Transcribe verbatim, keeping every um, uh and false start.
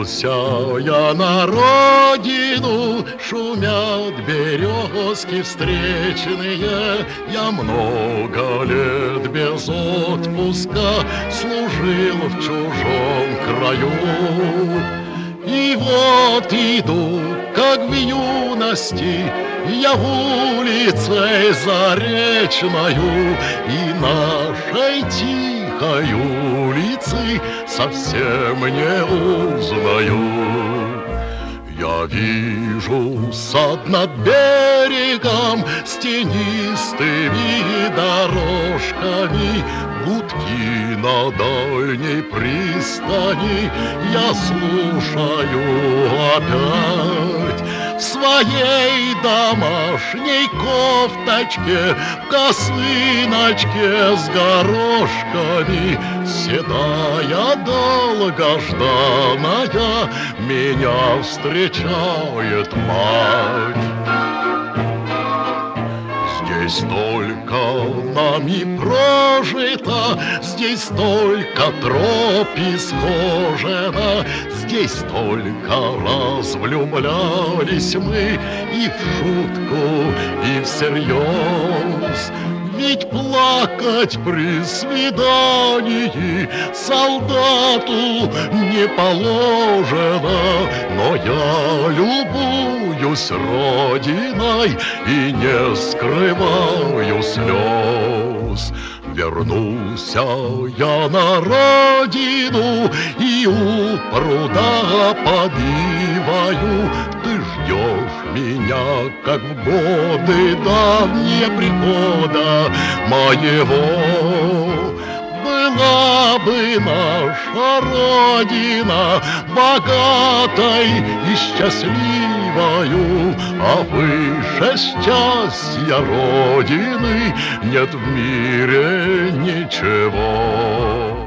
Вернулся я на родину, шумят березки встречные. Я много лет без отпуска служил в чужом краю. И вот иду, как в юности, я улицей заречною, и нашей тихой улицы совсем не узнаю. Я вижу сад над берегом с тенистыми дорожками, гудки на дальней пристани я слушаю опять. В своей домашней кофточке, в косыночке с горошками, седая долгожданная меня встречает мать. Здесь столько нами прожито, здесь столько троп исхожено, здесь только раз влюблялись мы и в шутку, и всерьез. Ведь плакать при свидании солдату не положено, но я любуюсь родиной и не скрываю слез. Вернулся я на родину и у пруда подиваю. Ты ждешь меня, как в годы давние прихода моего. Была бы наша родина богатой и счастливою, а выше счастья родины нет в мире ничего.